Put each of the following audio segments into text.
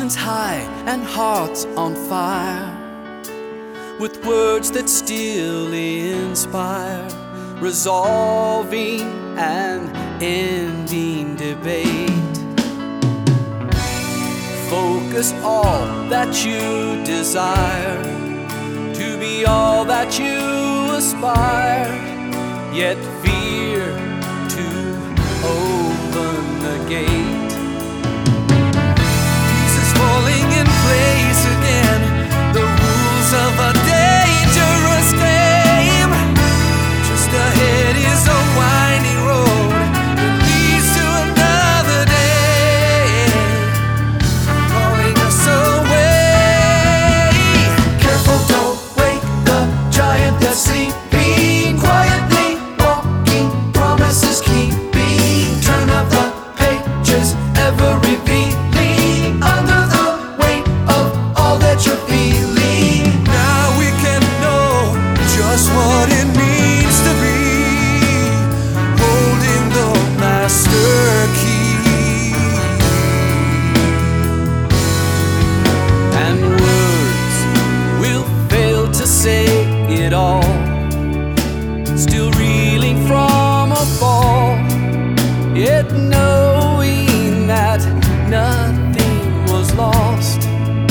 minds high and hearts on fire, with words that still inspire, resolving and ending debate. Focus all that you desire, to be all that you aspire, yet fear to open the gate. Pieces falling in place again, the rules of a dangerous game. Just ahead is a winding road that leads to another day, calling us away. Careful, don't wake the giant that's sleeping quietly, walking, promises keeping. Turn up the pages, ever revealing, under the weight of all that you're feeling. Now we can know just what it means to be holding the master key. And words will fail to say it all, still reeling from a fall, yet knowing that nothing was lost.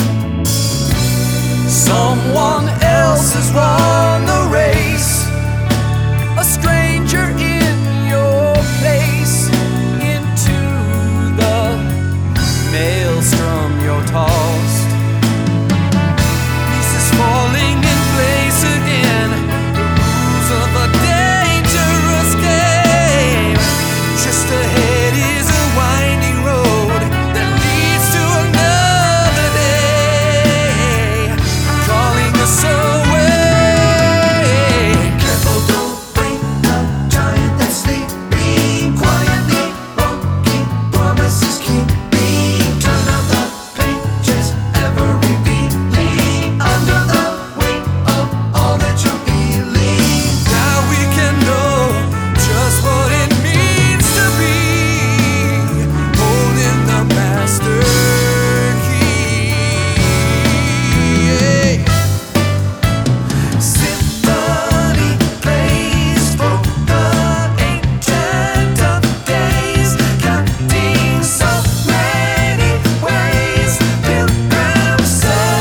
Someone else has run the race, a stranger in your place, into the maelstrom you're tossed. Pieces falling in place again, the rules of a dangerous game. Just ahead is a winding road that leads to another day, calling us away. Careful, don't wake the giant that's sleeping quietly, walking, promises keeping. Turn up the pages, ever revealing, under the weight of all that you're feeling. Now we can know just what it means to be holding the master key. Symphony plays for the ancient of days, counting so many ways. Pilgrims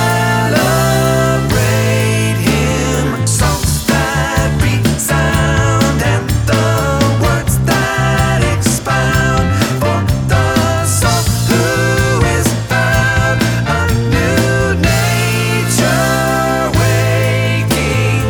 celebrate him, songs that resound and the words that expound for the soul who is found, a new nature waking.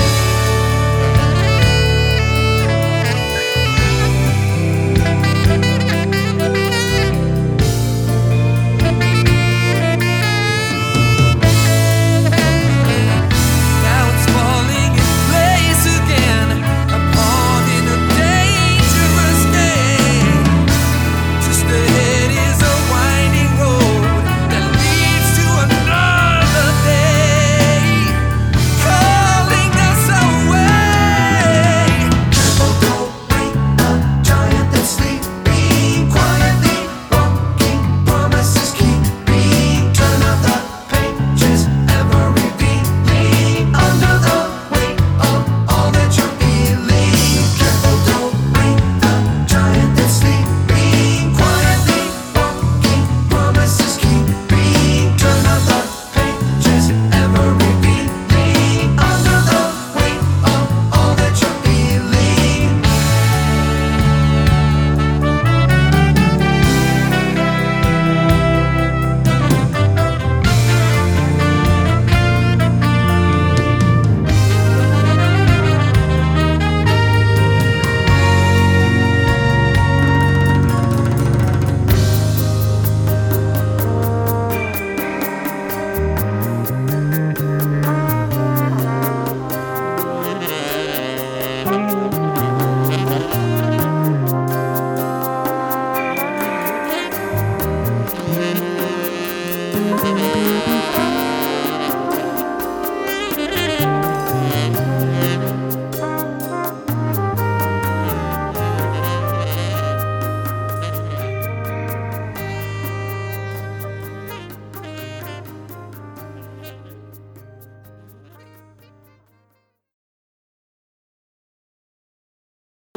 Now it's falling in place again, a pawn in a dangerous game. Just ahead is a winding road that leads to another day, calling us away. Careful, don't wake the giant that's sleeping quietly, walking, promises keeping. Turn up the pages, ever revealing, under the weight of all that you're feeling. Careful, don't wake the giant that's sleeping quietly, walking, promises keeping. Turn up the pages, ever revealing, under the weight of all that you're feeling.